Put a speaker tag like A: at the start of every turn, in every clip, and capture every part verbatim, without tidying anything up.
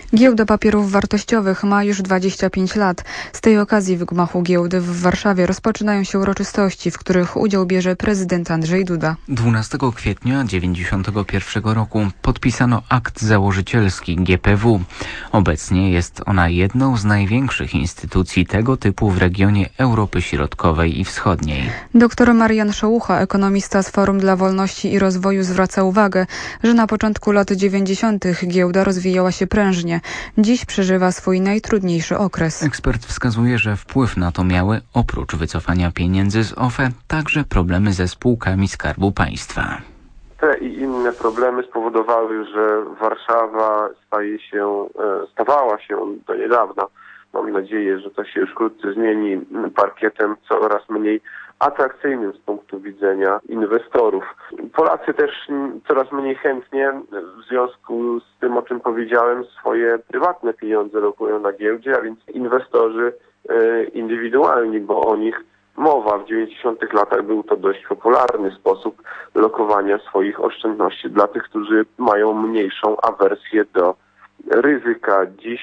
A: Giełda Papierów Wartościowych ma już dwadzieścia pięć lat. Z tej okazji w gmachu giełdy w Warszawie rozpoczynają się uroczystości, w których udział bierze prezydent Andrzej Duda.
B: dwunastego kwietnia dziewięćdziesiątego pierwszego roku podpisano akt założycielski G P W. Obecnie jest ona jedną z największych instytucji tego typu w regionie Europy Środkowej i Wschodniej.
A: Doktor Marian Szołucha, ekonomista z Forum dla Wolności i Rozwoju, zwraca uwagę, że na początku lat dziewięćdziesiątych giełda rozwijała się prężnie. Dziś przeżywa swój najtrudniejszy okres.
B: Ekspert wskazuje, że wpływ na to miały, oprócz wycofania pieniędzy z O F E, także problemy ze spółkami Skarbu Państwa.
C: Te i inne problemy spowodowały, że Warszawa staje się, stawała się do niedawna, mam nadzieję, że to się już wkrótce zmieni, parkietem coraz mniej atrakcyjnym z punktu widzenia inwestorów. Polacy też coraz mniej chętnie w związku z tym, o czym powiedziałem, swoje prywatne pieniądze lokują na giełdzie, a więc inwestorzy indywidualni, bo o nich mowa. W dziewięćdziesiątych latach był to dość popularny sposób lokowania swoich oszczędności dla tych, którzy mają mniejszą awersję do ryzyka. Dziś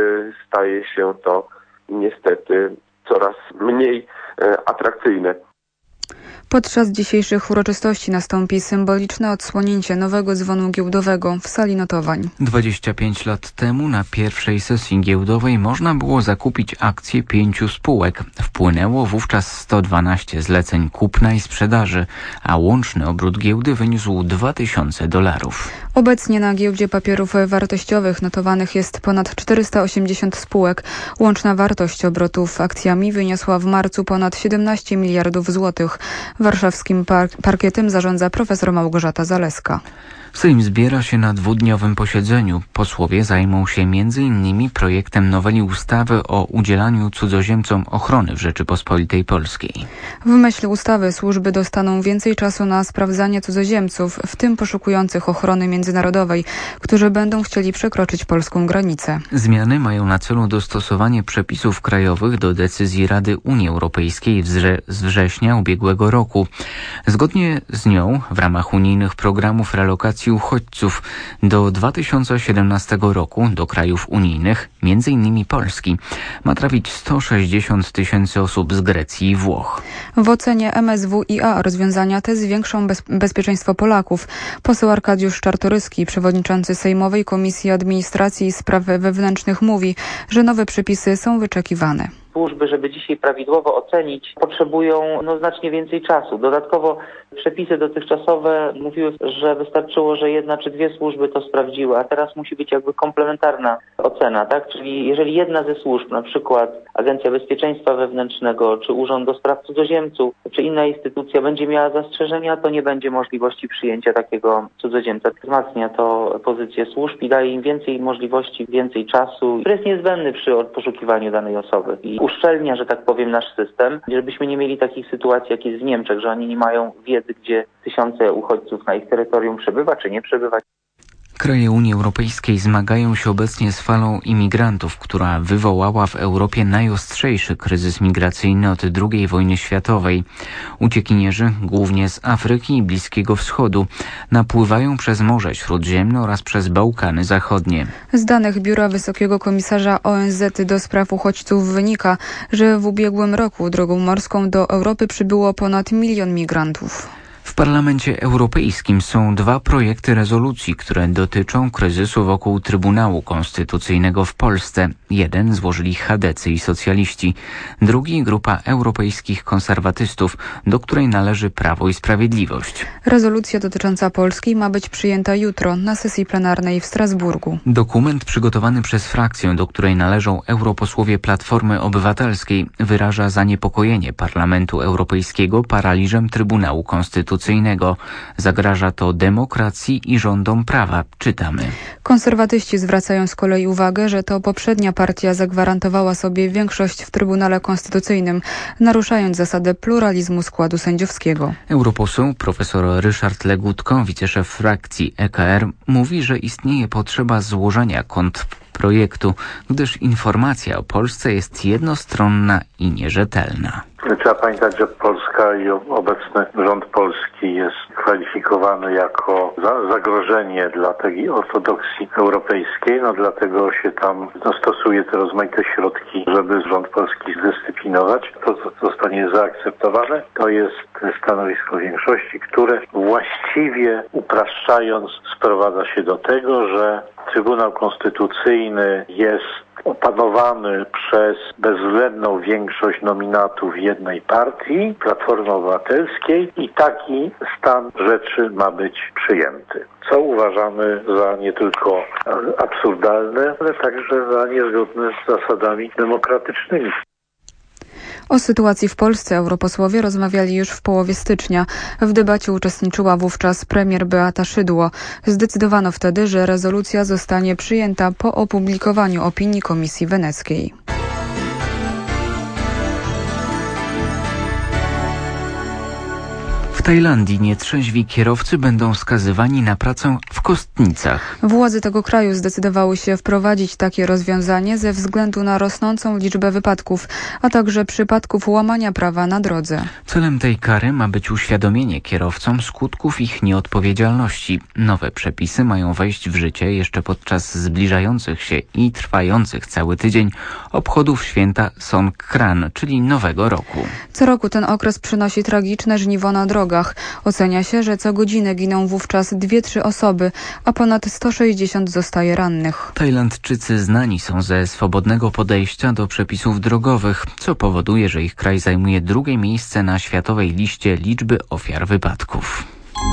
C: staje się to niestety coraz mniej atrakcyjne.
A: Podczas dzisiejszych uroczystości nastąpi symboliczne odsłonięcie nowego dzwonu giełdowego w sali notowań.
B: dwadzieścia pięć lat temu na pierwszej sesji giełdowej można było zakupić akcje pięciu spółek. Wpłynęło wówczas sto dwanaście zleceń kupna i sprzedaży, a łączny obrót giełdy wyniósł dwa tysiące dolarów.
A: Obecnie na giełdzie papierów wartościowych notowanych jest ponad czterysta osiemdziesiąt spółek. Łączna wartość obrotów akcjami wyniosła w marcu ponad siedemnaście miliardów złotych. Warszawskim parkietem zarządza profesor Małgorzata Zaleska.
B: Sejm zbiera się na dwudniowym posiedzeniu. Posłowie zajmą się między innymi projektem noweli ustawy o udzielaniu cudzoziemcom ochrony w Rzeczypospolitej Polskiej.
A: W myśl ustawy służby dostaną więcej czasu na sprawdzanie cudzoziemców, w tym poszukujących ochrony międzynarodowej, którzy będą chcieli przekroczyć polską granicę.
B: Zmiany mają na celu dostosowanie przepisów krajowych do decyzji Rady Unii Europejskiej z września ubiegłego roku. Zgodnie z nią w ramach unijnych programów relokacji uchodźców do dwa tysiące siedemnastego roku do krajów unijnych, między innymi Polski, ma trafić sto sześćdziesiąt tysięcy osób z Grecji i Włoch.
A: W ocenie M S W I A rozwiązania te zwiększą bez- bezpieczeństwo Polaków. Poseł Arkadiusz Czartoryski, przewodniczący Sejmowej Komisji Administracji i Spraw Wewnętrznych, mówi, że nowe przepisy są wyczekiwane.
D: Służby, żeby dzisiaj prawidłowo ocenić, potrzebują no, znacznie więcej czasu. Dodatkowo przepisy dotychczasowe mówiły, że wystarczyło, że jedna czy dwie służby to sprawdziły, a teraz musi być jakby komplementarna ocena, tak? Czyli jeżeli jedna ze służb, na przykład Agencja Bezpieczeństwa Wewnętrznego, czy Urząd do Spraw Cudzoziemców, czy inna instytucja będzie miała zastrzeżenia, to nie będzie możliwości przyjęcia takiego cudzoziemca. Wzmacnia to pozycję służb i daje im więcej możliwości, więcej czasu, który jest niezbędny przy poszukiwaniu danej osoby. I uszczelnia, że tak powiem, nasz system, żebyśmy nie mieli takich sytuacji, jak jest w Niemczech, że oni nie mają wiedzy, gdzie tysiące uchodźców na ich terytorium przebywa, czy nie przebywa.
B: Kraje Unii Europejskiej zmagają się obecnie z falą imigrantów, która wywołała w Europie najostrzejszy kryzys migracyjny od drugiej wojny światowej. Uciekinierzy, głównie z Afryki i Bliskiego Wschodu, napływają przez Morze Śródziemne oraz przez Bałkany Zachodnie.
A: Z danych Biura Wysokiego Komisarza O N Z do spraw uchodźców wynika, że w ubiegłym roku drogą morską do Europy przybyło ponad milion migrantów.
B: W Parlamencie Europejskim są dwa projekty rezolucji, które dotyczą kryzysu wokół Trybunału Konstytucyjnego w Polsce. Jeden złożyli chadecy i socjaliści, drugi grupa europejskich konserwatystów, do której należy Prawo i Sprawiedliwość.
A: Rezolucja dotycząca Polski ma być przyjęta jutro na sesji plenarnej w Strasburgu.
B: Dokument przygotowany przez frakcję, do której należą europosłowie Platformy Obywatelskiej, wyraża zaniepokojenie Parlamentu Europejskiego paraliżem Trybunału Konstytucyjnego. Zagraża to demokracji i rządom prawa, czytamy.
A: Konserwatyści zwracają z kolei uwagę, że to poprzednia partia zagwarantowała sobie większość w Trybunale Konstytucyjnym, naruszając zasadę pluralizmu składu sędziowskiego.
B: Europoseł profesor Ryszard Legutko, wiceszef frakcji E K R, mówi, że istnieje potrzeba złożenia kont- projektu, gdyż informacja o Polsce jest jednostronna i nierzetelna.
E: Trzeba pamiętać, że Polska i obecny rząd polski jest kwalifikowany jako zagrożenie dla tej ortodoksji europejskiej, no dlatego się tam no, stosuje te rozmaite środki, żeby rząd polski zdyscyplinować. To, co zostanie zaakceptowane, to jest stanowisko większości, które właściwie upraszczając sprowadza się do tego, że Trybunał Konstytucyjny jest opanowany przez bezwzględną większość nominatów jednej partii, Platformy Obywatelskiej, i taki stan rzeczy ma być przyjęty. Co uważamy za nie tylko absurdalne, ale także za niezgodne z zasadami demokratycznymi.
A: O sytuacji w Polsce europosłowie rozmawiali już w połowie stycznia. W debacie uczestniczyła wówczas premier Beata Szydło. Zdecydowano wtedy, że rezolucja zostanie przyjęta po opublikowaniu opinii Komisji Weneckiej.
B: W Tajlandii nietrzeźwi kierowcy będą skazywani na pracę w kostnicach.
A: Władze tego kraju zdecydowały się wprowadzić takie rozwiązanie ze względu na rosnącą liczbę wypadków, a także przypadków łamania prawa na drodze.
B: Celem tej kary ma być uświadomienie kierowcom skutków ich nieodpowiedzialności. Nowe przepisy mają wejść w życie jeszcze podczas zbliżających się i trwających cały tydzień obchodów święta Songkran, czyli Nowego Roku.
A: Co roku ten okres przynosi tragiczne żniwo na drogach. Ocenia się, że co godzinę giną wówczas dwie trzy osoby, a ponad sto sześćdziesiąt zostaje rannych.
B: Tajlandczycy znani są ze swobodnego podejścia do przepisów drogowych, co powoduje, że ich kraj zajmuje drugie miejsce na światowej liście liczby ofiar wypadków.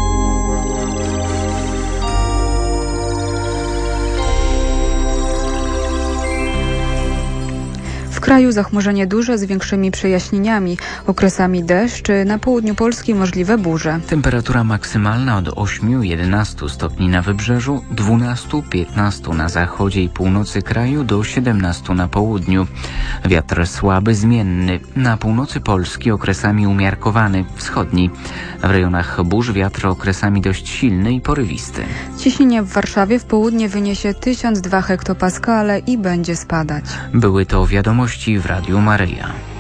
A: W kraju zachmurzenie duże z większymi przejaśnieniami, okresami deszczy, na południu Polski możliwe burze.
B: Temperatura maksymalna od ośmiu do jedenastu stopni na wybrzeżu, dwunastu do piętnastu na zachodzie i północy kraju, do siedemnastu na południu. Wiatr słaby, zmienny. Na północy Polski okresami umiarkowany, wschodni. W rejonach burz wiatr okresami dość silny i porywisty.
A: Ciśnienie w Warszawie w południe wyniesie tysiąc dwa hektopaskale i będzie spadać.
B: Były to wiadomości w Radiu Maryja.